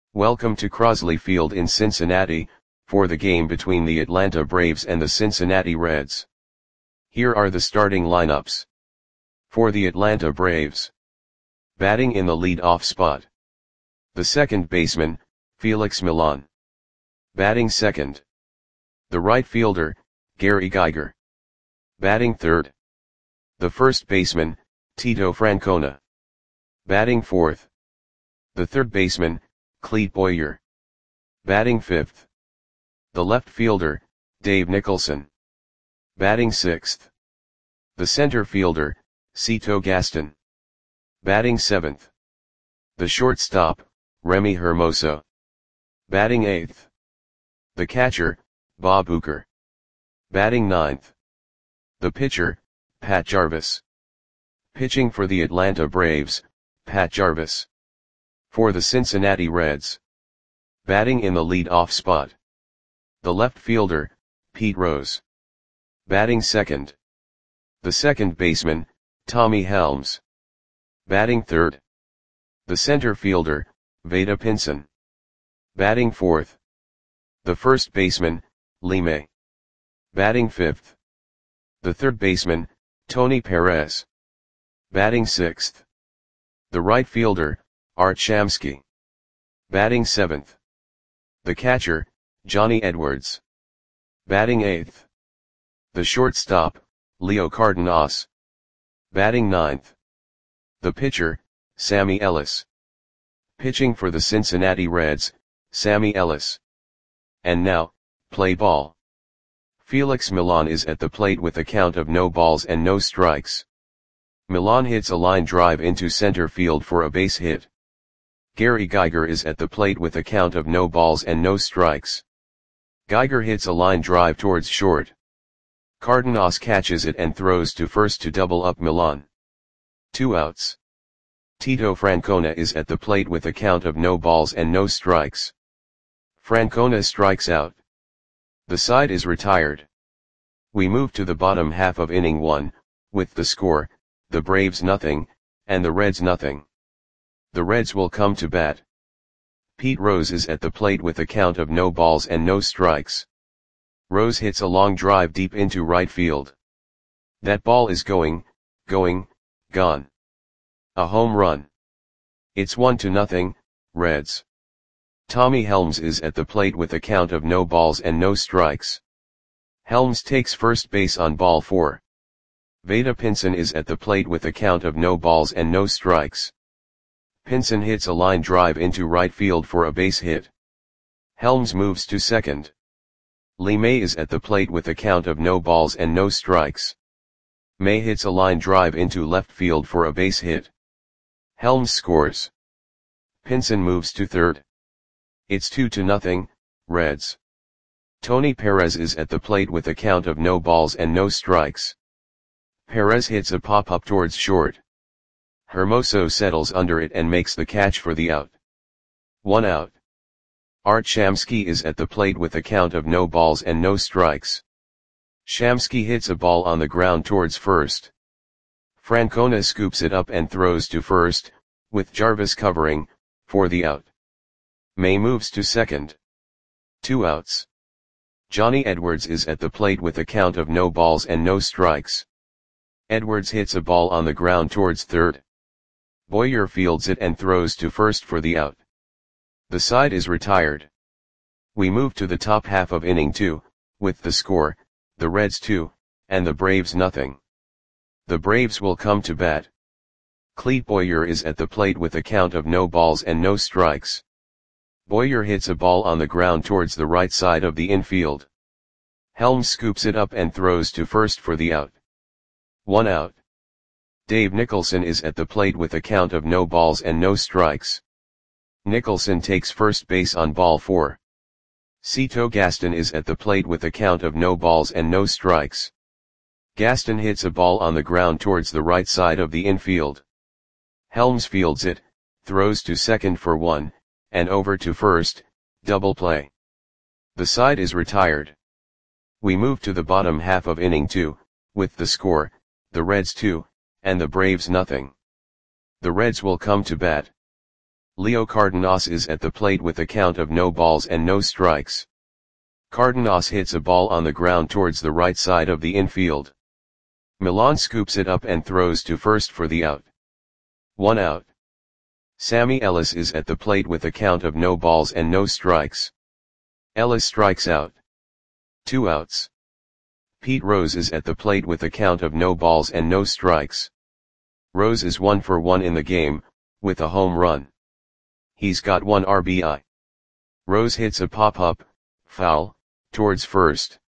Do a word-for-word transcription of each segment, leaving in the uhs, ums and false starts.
Welcome to Crosley Field in Cincinnati, for the game between the Atlanta Braves and the Cincinnati Reds. Here are the starting lineups. For the Atlanta Braves. Batting in the lead-off spot. The second baseman, Felix Millan. Batting second. The right fielder, Gary Geiger. Batting third. The first baseman, Tito Francona. Batting fourth. The third baseman, Clete Boyer. Batting fifth. The left fielder, Dave Nicholson. Batting sixth. The center fielder, Cito Gaston. Batting seventh. The shortstop, Remy Hermoso. Batting eighth. The catcher, Bob Uecker. Batting ninth. The pitcher, Pat Jarvis. Pitching for the Atlanta Braves, Pat Jarvis. For the Cincinnati Reds. Batting in the lead-off spot. The left fielder, Pete Rose. Batting second. The second baseman, Tommy Helms. Batting third. The center fielder, Vada Pinson. Batting fourth. The first baseman, Lee May. Batting fifth. The third baseman, Tony Perez. Batting sixth. The right fielder, Art Shamsky. Batting seventh. The catcher, Johnny Edwards. Batting eighth. The shortstop, Leo Cardenas. Batting ninth. The pitcher, Sammy Ellis. Pitching for the Cincinnati Reds, Sammy Ellis. And now, play ball. Felix Millan is at the plate with a count of no balls and no strikes. Millan hits a line drive into center field for a base hit. Gary Geiger is at the plate with a count of no balls and no strikes. Geiger hits a line drive towards short. Cardenas catches it and throws to first to double up Millan. Two outs. Tito Francona is at the plate with a count of no balls and no strikes. Francona strikes out. The side is retired. We move to the bottom half of inning one, with the score, the Braves nothing, and the Reds nothing. The Reds will come to bat. Pete Rose is at the plate with a count of no balls and no strikes. Rose hits a long drive deep into right field. That ball is going, going, gone. A home run. It's one to nothing, Reds. Tommy Helms is at the plate with a count of no balls and no strikes. Helms takes first base on ball four. Vada Pinson is at the plate with a count of no balls and no strikes. Pinson hits a line drive into right field for a base hit. Helms moves to second. Lee May is at the plate with a count of no balls and no strikes. May hits a line drive into left field for a base hit. Helms scores. Pinson moves to third. It's two to nothing, Reds. Tony Perez is at the plate with a count of no balls and no strikes. Perez hits a pop-up towards short. Hermoso settles under it and makes the catch for the out. One out. Art Shamsky is at the plate with a count of no balls and no strikes. Shamsky hits a ball on the ground towards first. Francona scoops it up and throws to first, with Jarvis covering, for the out. May moves to second. Two outs. Johnny Edwards is at the plate with a count of no balls and no strikes. Edwards hits a ball on the ground towards third. Boyer fields it and throws to first for the out. The side is retired. We move to the top half of inning two, with the score, the Reds two, and the Braves nothing. The Braves will come to bat. Clete Boyer is at the plate with a count of no balls and no strikes. Boyer hits a ball on the ground towards the right side of the infield. Helms scoops it up and throws to first for the out. One out. Dave Nicholson is at the plate with a count of no balls and no strikes. Nicholson takes first base on ball four. Cito Gaston is at the plate with a count of no balls and no strikes. Gaston hits a ball on the ground towards the right side of the infield. Helms fields it, throws to second for one, and over to first, double play. The side is retired. We move to the bottom half of inning two, with the score, the Reds two, and the Braves nothing. The Reds will come to bat. Leo Cardenas is at the plate with a count of no balls and no strikes. Cardenas hits a ball on the ground towards the right side of the infield. Milan scoops it up and throws to first for the out. One out. Sammy Ellis is at the plate with a count of no balls and no strikes. Ellis strikes out. Two outs. Pete Rose is at the plate with a count of no balls and no strikes. Rose is one for one in the game, with a home run. He's got one R B I. Rose hits a pop-up, foul, towards first.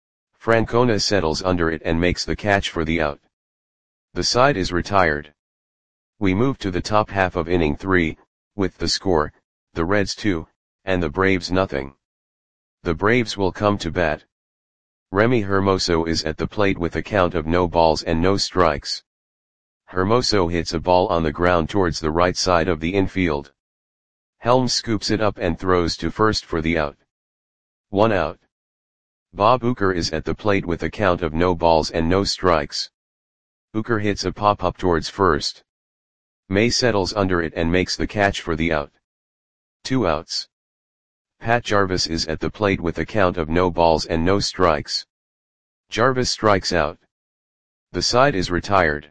Francona settles under it and makes the catch for the out. The side is retired. We move to the top half of inning three, with the score, the Reds two, and the Braves nothing. The Braves will come to bat. Remy Hermoso is at the plate with a count of no balls and no strikes. Hermoso hits a ball on the ground towards the right side of the infield. Helms scoops it up and throws to first for the out. One out. Bob Uecker is at the plate with a count of no balls and no strikes. Uecker hits a pop-up towards first. May settles under it and makes the catch for the out. Two outs. Pat Jarvis is at the plate with a count of no balls and no strikes. Jarvis strikes out. The side is retired.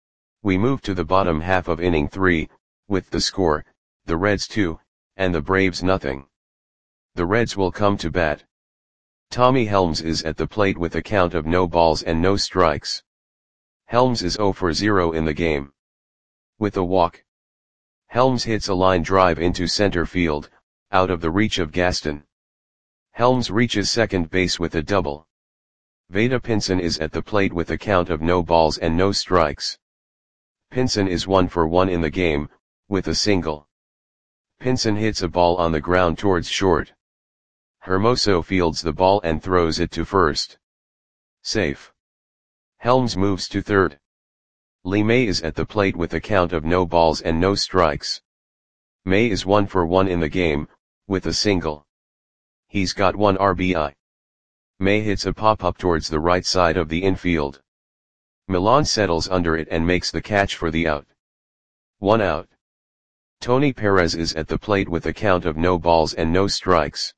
We move to the bottom half of inning three, with the score, the Reds two, and the Braves nothing. The Reds will come to bat. Tommy Helms is at the plate with a count of no balls and no strikes. Helms is zero for zero in the game. With a walk. Helms hits a line drive into center field, out of the reach of Gaston. Helms reaches second base with a double. Vada Pinson is at the plate with a count of no balls and no strikes. Pinson is one for one in the game, with a single. Pinson hits a ball on the ground towards short. Hermoso fields the ball and throws it to first. Safe. Helms moves to third. Lee May is at the plate with a count of no balls and no strikes. May is one for one in the game, with a single. He's got one R B I. May hits a pop-up towards the right side of the infield. Milan settles under it and makes the catch for the out. One out. Tony Perez is at the plate with a count of no balls and no strikes.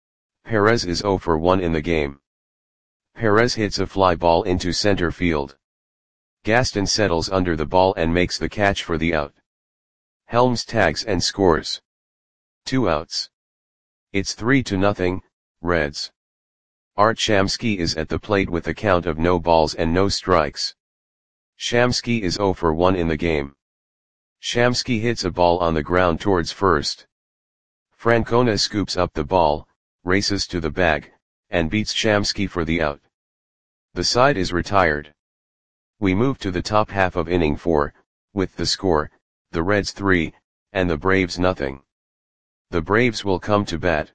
Perez is zero for one in the game. Perez hits a fly ball into center field. Gaston settles under the ball and makes the catch for the out. Helms tags and scores. Two outs. It's three to nothing, Reds. Art Shamsky is at the plate with a count of no balls and no strikes. Shamsky is zero for one in the game. Shamsky hits a ball on the ground towards first. Francona scoops up the ball, races to the bag, and beats Shamsky for the out. The side is retired. We move to the top half of inning four, with the score, the Reds three, and the Braves nothing. The Braves will come to bat.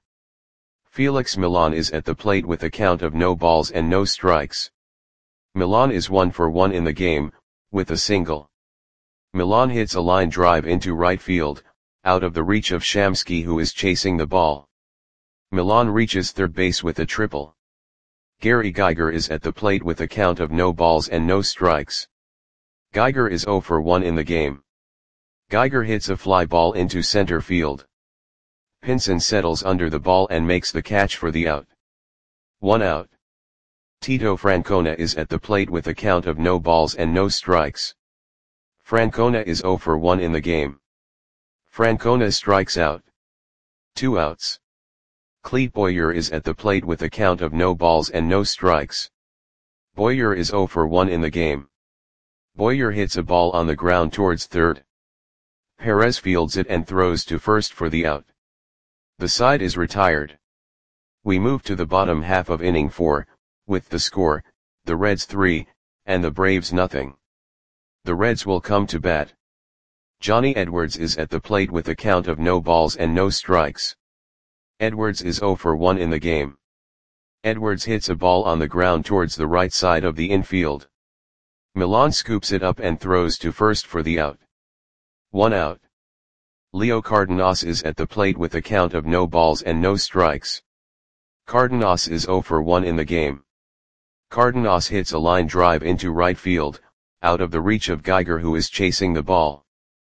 Felix Milan is at the plate with a count of no balls and no strikes. Milan is one for one in the game, with a single. Milan hits a line drive into right field, out of the reach of Shamsky who is chasing the ball. Milan reaches third base with a triple. Gary Geiger is at the plate with a count of no balls and no strikes. Geiger is zero for one in the game. Geiger hits a fly ball into center field. Pinson settles under the ball and makes the catch for the out. One out. Tito Francona is at the plate with a count of no balls and no strikes. Francona is zero for one in the game. Francona strikes out. Two outs. Clete Boyer is at the plate with a count of no balls and no strikes. Boyer is zero for one in the game. Boyer hits a ball on the ground towards third. Perez fields it and throws to first for the out. The side is retired. We move to the bottom half of inning four, with the score, the Reds three, and the Braves nothing. The Reds will come to bat. Johnny Edwards is at the plate with a count of no balls and no strikes. Edwards is zero for one in the game. Edwards hits a ball on the ground towards the right side of the infield. Milan scoops it up and throws to first for the out. One out. Leo Cardenas is at the plate with a count of no balls and no strikes. Cardenas is zero for one in the game. Cardenas hits a line drive into right field, out of the reach of Geiger who is chasing the ball.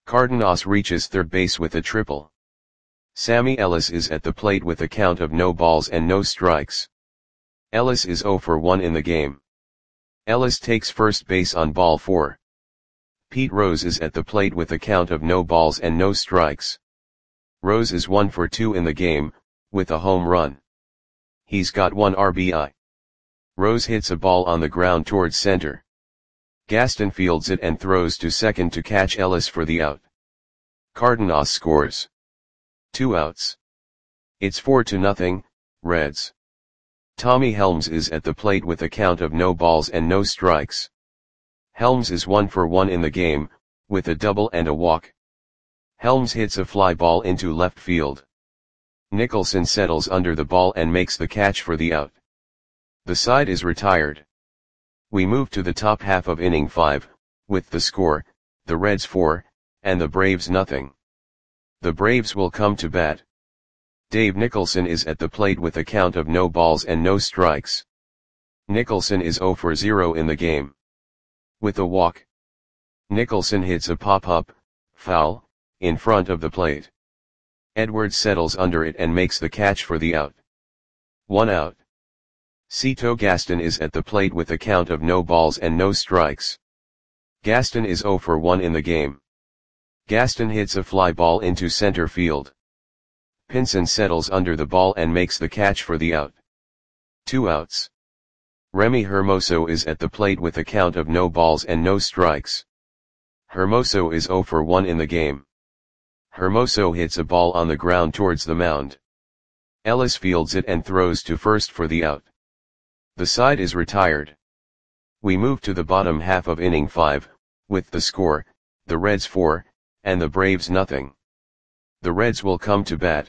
Cardenas reaches third base with a triple. Sammy Ellis is at the plate with a count of no balls and no strikes. Ellis is zero for one in the game. Ellis takes first base on ball four. Pete Rose is at the plate with a count of no balls and no strikes. Rose is one for two in the game, with a home run. He's got one R B I. Rose hits a ball on the ground towards center. Gaston fields it and throws to second to catch Ellis for the out. Cardenas scores. Two outs. It's four to nothing, Reds. Tommy Helms is at the plate with a count of no balls and no strikes. Helms is one for one in the game, with a double and a walk. Helms hits a fly ball into left field. Nicholson settles under the ball and makes the catch for the out. The side is retired. We move to the top half of inning five, with the score, the Reds four, and the Braves nothing. The Braves will come to bat. Dave Nicholson is at the plate with a count of no balls and no strikes. Nicholson is zero for zero in the game. With a walk. Nicholson hits a pop-up, foul, in front of the plate. Edwards settles under it and makes the catch for the out. One out. Cito Gaston is at the plate with a count of no balls and no strikes. Gaston is zero for one in the game. Gaston hits a fly ball into center field. Pinson settles under the ball and makes the catch for the out. Two outs. Remy Hermoso is at the plate with a count of no balls and no strikes. Hermoso is zero for one in the game. Hermoso hits a ball on the ground towards the mound. Ellis fields it and throws to first for the out. The side is retired. We move to the bottom half of inning five, with the score, the Reds four, and the Braves nothing. The Reds will come to bat.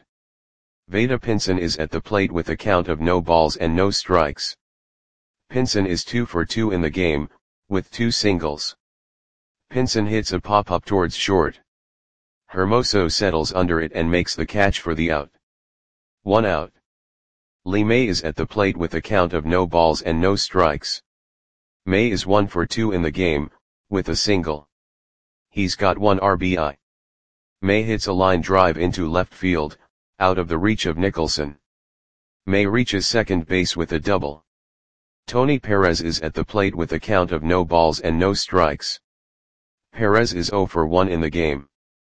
Vada Pinson is at the plate with a count of no balls and no strikes. Pinson is two for two in the game, with two singles. Pinson hits a pop-up towards short. Hermoso settles under it and makes the catch for the out. One out. Lee May is at the plate with a count of no balls and no strikes. May is one for two in the game, with a single. He's got one R B I. May hits a line drive into left field, out of the reach of Nicholson. May reaches second base with a double. Tony Perez is at the plate with a count of no balls and no strikes. Perez is zero for one in the game.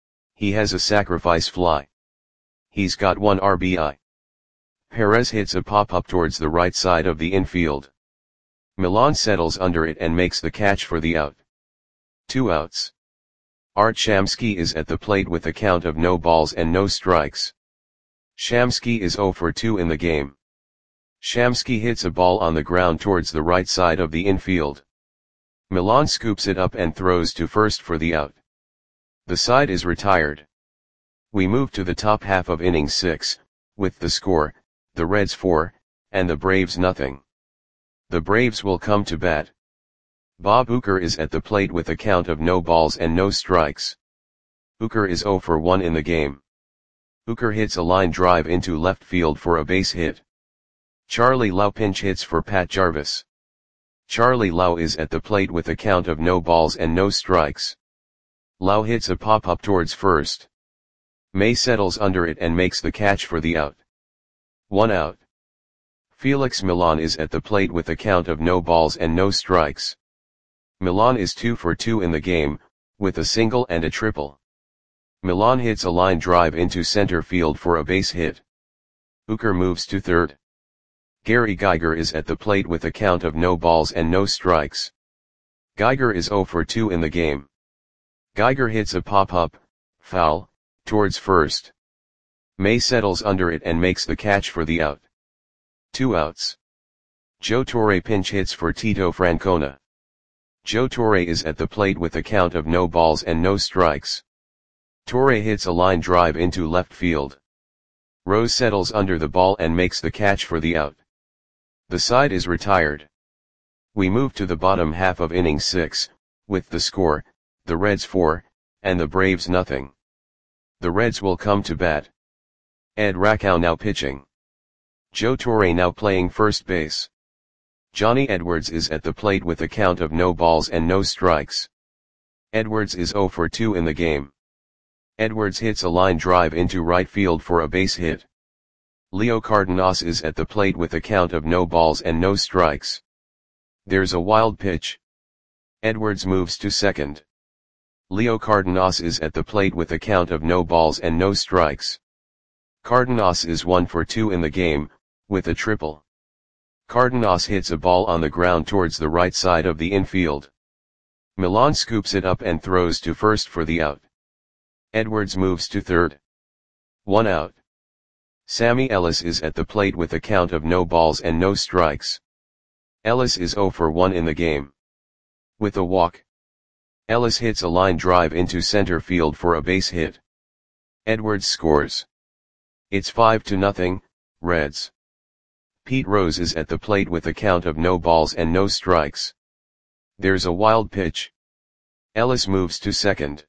He has a sacrifice fly. He's got one R B I. Perez hits a pop-up towards the right side of the infield. Milan settles under it and makes the catch for the out. Two outs. Art Shamsky is at the plate with a count of no balls and no strikes. Shamsky is zero for two in the game. Shamsky hits a ball on the ground towards the right side of the infield. Milan scoops it up and throws to first for the out. The side is retired. We move to the top half of inning six, with the score, the Reds four, and the Braves nothing. The Braves will come to bat. Bob Uecker is at the plate with a count of no balls and no strikes. Uecker is zero for one in the game. Uecker hits a line drive into left field for a base hit. Charlie Lau pinch hits for Pat Jarvis. Charlie Lau is at the plate with a count of no balls and no strikes. Lau hits a pop-up towards first. May settles under it and makes the catch for the out. One out. Felix Milan is at the plate with a count of no balls and no strikes. Milan is two for two in the game, with a single and a triple. Milan hits a line drive into center field for a base hit. Uecker moves to third. Gary Geiger is at the plate with a count of no balls and no strikes. Geiger is zero for two in the game. Geiger hits a pop-up, foul, towards first. May settles under it and makes the catch for the out. Two outs. Joe Torre pinch hits for Tito Francona. Joe Torre is at the plate with a count of no balls and no strikes. Torre hits a line drive into left field. Rose settles under the ball and makes the catch for the out. The side is retired. We move to the bottom half of inning six, with the score, the Reds four, and the Braves nothing. The Reds will come to bat. Ed Rakow now pitching. Joe Torre now playing first base. Johnny Edwards is at the plate with a count of no balls and no strikes. Edwards is zero for two in the game. Edwards hits a line drive into right field for a base hit. Leo Cardenas is at the plate with a count of no balls and no strikes. There's a wild pitch. Edwards moves to second. Leo Cardenas is at the plate with a count of no balls and no strikes. Cardenas is one for two in the game, with a triple. Cardenas hits a ball on the ground towards the right side of the infield. Milan scoops it up and throws to first for the out. Edwards moves to third. One out. Sammy Ellis is at the plate with a count of no balls and no strikes. Ellis is zero for one in the game. With a walk. Ellis hits a line drive into center field for a base hit. Edwards scores. It's five to nothing, Reds. Pete Rose is at the plate with a count of no balls and no strikes. There's a wild pitch. Ellis moves to second.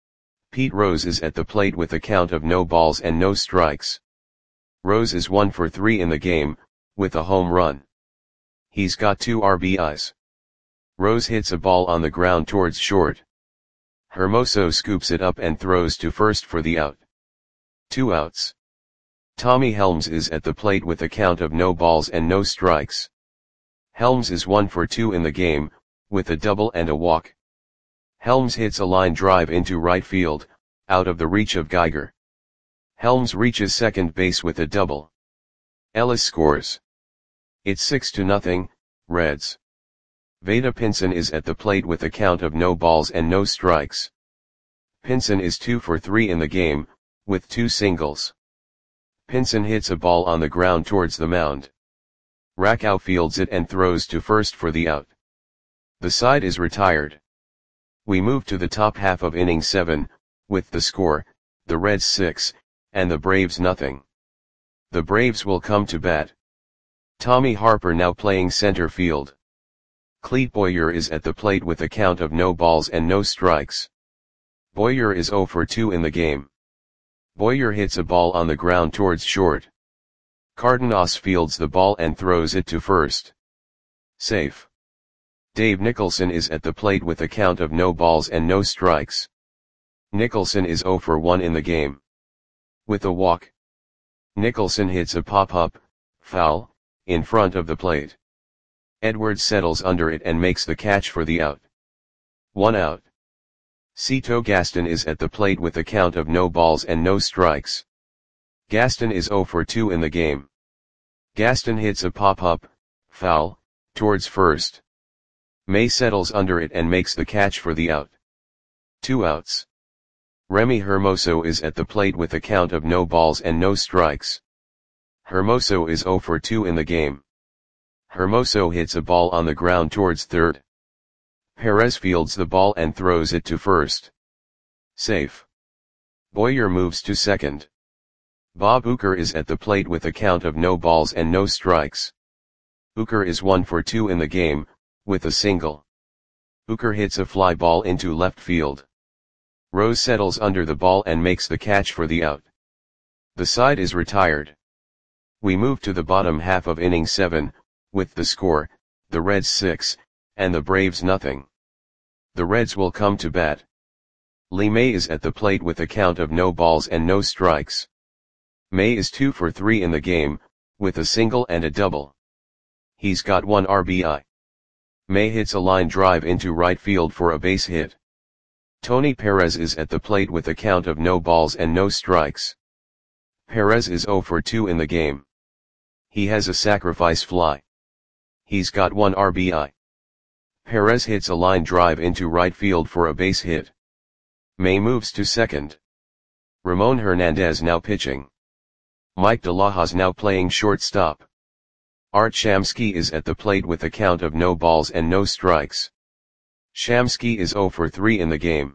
Pete Rose is at the plate with a count of no balls and no strikes. Rose is one for three in the game, with a home run. He's got two R B Is. Rose hits a ball on the ground towards short. Hermoso scoops it up and throws to first for the out. Two outs. Tommy Helms is at the plate with a count of no balls and no strikes. Helms is one for two in the game, with a double and a walk. Helms hits a line drive into right field, out of the reach of Geiger. Helms reaches second base with a double. Ellis scores. It's six to nothing, Reds. Vada Pinson is at the plate with a count of no balls and no strikes. Pinson is two for three in the game, with two singles. Pinson hits a ball on the ground towards the mound. Rakow fields it and throws to first for the out. The side is retired. We move to the top half of inning seven, with the score, the Reds six, and the Braves nothing. The Braves will come to bat. Tommy Harper now playing center field. Clete Boyer is at the plate with a count of no balls and no strikes. Boyer is zero for two in the game. Boyer hits a ball on the ground towards short. Cardenas fields the ball and throws it to first. Safe. Dave Nicholson is at the plate with a count of no balls and no strikes. Nicholson is zero for one in the game. With a walk. Nicholson hits a pop-up, foul, in front of the plate. Edwards settles under it and makes the catch for the out. One out. Cito Gaston is at the plate with a count of no balls and no strikes. Gaston is zero for two in the game. Gaston hits a pop-up, foul, towards first. May settles under it and makes the catch for the out. Two outs. Remy Hermoso is at the plate with a count of no balls and no strikes. Hermoso is zero for two in the game. Hermoso hits a ball on the ground towards third. Perez fields the ball and throws it to first. Safe. Boyer moves to second. Bob Uecker is at the plate with a count of no balls and no strikes. Uecker is one for two in the game, with a single. Uecker hits a fly ball into left field. Rose settles under the ball and makes the catch for the out. The side is retired. We move to the bottom half of inning seven, with the score, the Reds six, and the Braves nothing. The Reds will come to bat. Lee May is at the plate with a count of no balls and no strikes. May is two for three in the game, with a single and a double. He's got one R B I. May hits a line drive into right field for a base hit. Tony Perez is at the plate with a count of no balls and no strikes. Perez is zero for two in the game. He has a sacrifice fly. He's got one R B I. Perez hits a line drive into right field for a base hit. May moves to second. Ramon Hernandez now pitching. Mike DeLahoz now playing shortstop. Art Shamsky is at the plate with a count of no balls and no strikes. Shamsky is zero for three in the game.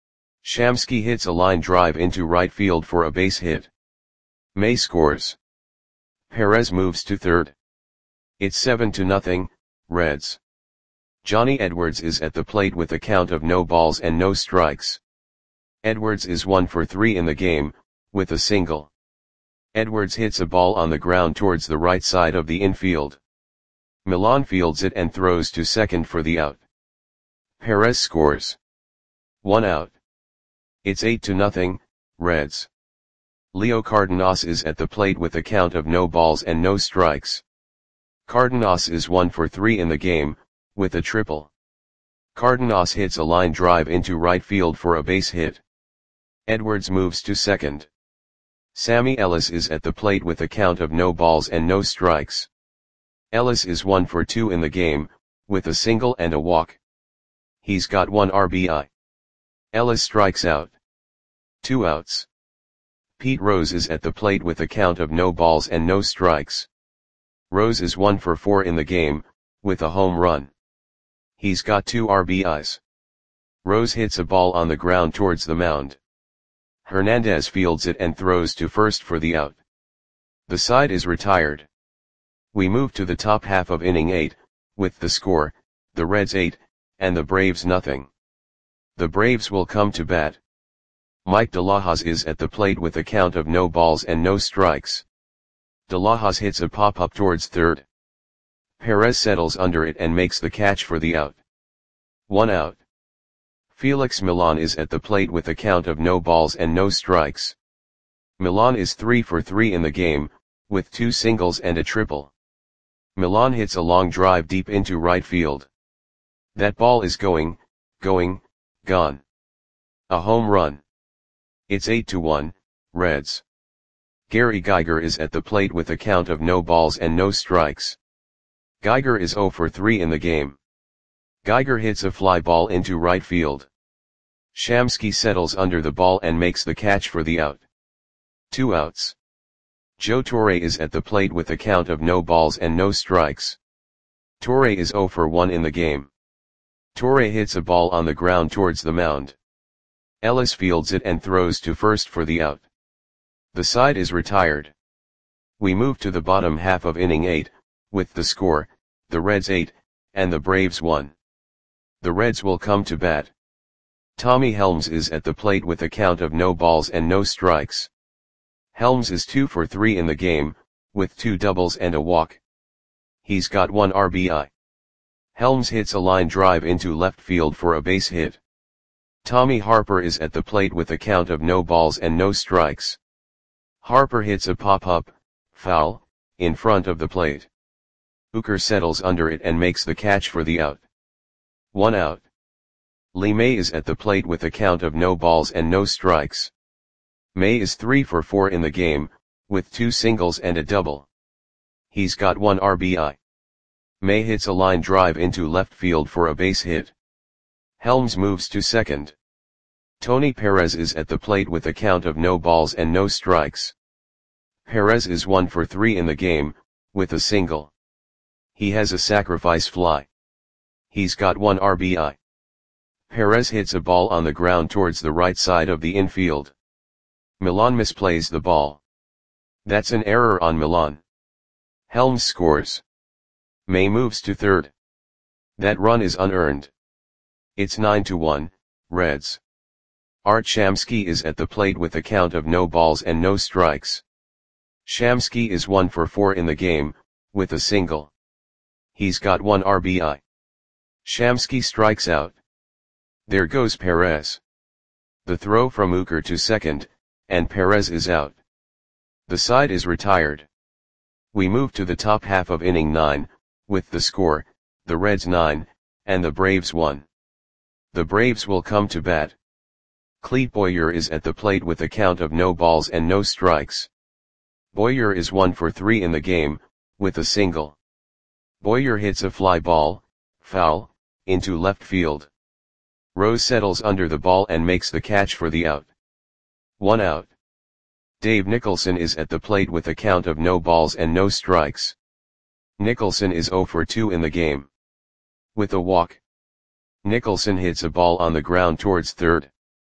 Shamsky hits a line drive into right field for a base hit. May scores. Perez moves to third. It's seven to nothing, Reds. Johnny Edwards is at the plate with a count of no balls and no strikes. Edwards is one for three in the game, with a single. Edwards hits a ball on the ground towards the right side of the infield. Milan fields it and throws to second for the out. Perez scores. One out. It's eight to nothing, Reds. Leo Cardenas is at the plate with a count of no balls and no strikes. Cardenas is one for three in the game, with a triple. Cardenas hits a line drive into right field for a base hit. Edwards moves to second. Sammy Ellis is at the plate with a count of no balls and no strikes. Ellis is one for two in the game, with a single and a walk. He's got one R B I. Ellis strikes out. Two outs. Pete Rose is at the plate with a count of no balls and no strikes. Rose is one for four in the game, with a home run. He's got two R B Is. Rose hits a ball on the ground towards the mound. Hernandez fields it and throws to first for the out. The side is retired. We move to the top half of inning eight, with the score, the Reds eight, and the Braves nothing. The Braves will come to bat. Mike De La Hoz is at the plate with a count of no balls and no strikes. De La Hoz hits a pop-up towards third. Perez settles under it and makes the catch for the out. One out. Felix Millan is at the plate with a count of no balls and no strikes. Millan is three for three in the game, with two singles and a triple. Millan hits a long drive deep into right field. That ball is going, going, gone. A home run. It's eight to one, Reds. Gary Geiger is at the plate with a count of no balls and no strikes. Geiger is zero for three in the game. Geiger hits a fly ball into right field. Shamsky settles under the ball and makes the catch for the out. Two outs. Joe Torre is at the plate with a count of no balls and no strikes. Torre is zero for one in the game. Torre hits a ball on the ground towards the mound. Ellis fields it and throws to first for the out. The side is retired. We move to the bottom half of inning eight, with the score, the Reds eight, and the Braves one. The Reds will come to bat. Tommy Helms is at the plate with a count of no balls and no strikes. Helms is two for three in the game, with two doubles and a walk. He's got one R B I. Helms hits a line drive into left field for a base hit. Tommy Harper is at the plate with a count of no balls and no strikes. Harper hits a pop-up, foul, in front of the plate. Hooker settles under it and makes the catch for the out. One out. Lee May is at the plate with a count of no balls and no strikes. May is three for four in the game, with two singles and a double. He's got one R B I. May hits a line drive into left field for a base hit. Helms moves to second. Tony Perez is at the plate with a count of no balls and no strikes. Perez is one for three in the game, with a single. He has a sacrifice fly. He's got one R B I. Perez hits a ball on the ground towards the right side of the infield. Millan misplays the ball. That's an error on Millan. Helms scores. May moves to third. That run is unearned. It's nine to one, Reds. Art Shamsky is at the plate with a count of no balls and no strikes. Shamsky is one for four in the game, with a single. He's got one R B I. Shamsky strikes out. There goes Perez. The throw from Hooker to second, and Perez is out. The side is retired. We move to the top half of inning nine, with the score, the Reds nine, and the Braves one. The Braves will come to bat. Clete Boyer is at the plate with a count of no balls and no strikes. Boyer is one for three in the game, with a single. Boyer hits a fly ball, foul, into left field. Rose settles under the ball and makes the catch for the out. One out. Dave Nicholson is at the plate with a count of no balls and no strikes. Nicholson is zero for two in the game. With a walk. Nicholson hits a ball on the ground towards third.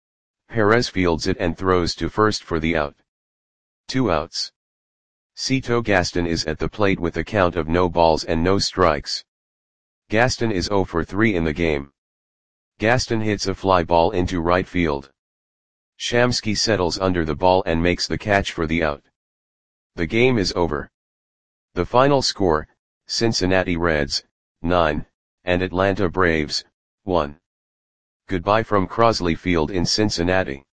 Perez fields it and throws to first for the out. Two outs. Cito Gaston is at the plate with a count of no balls and no strikes. Gaston is zero for three in the game. Gaston hits a fly ball into right field. Shamsky settles under the ball and makes the catch for the out. The game is over. The final score, Cincinnati Reds, nine, and Atlanta Braves, one. Goodbye from Crosley Field in Cincinnati.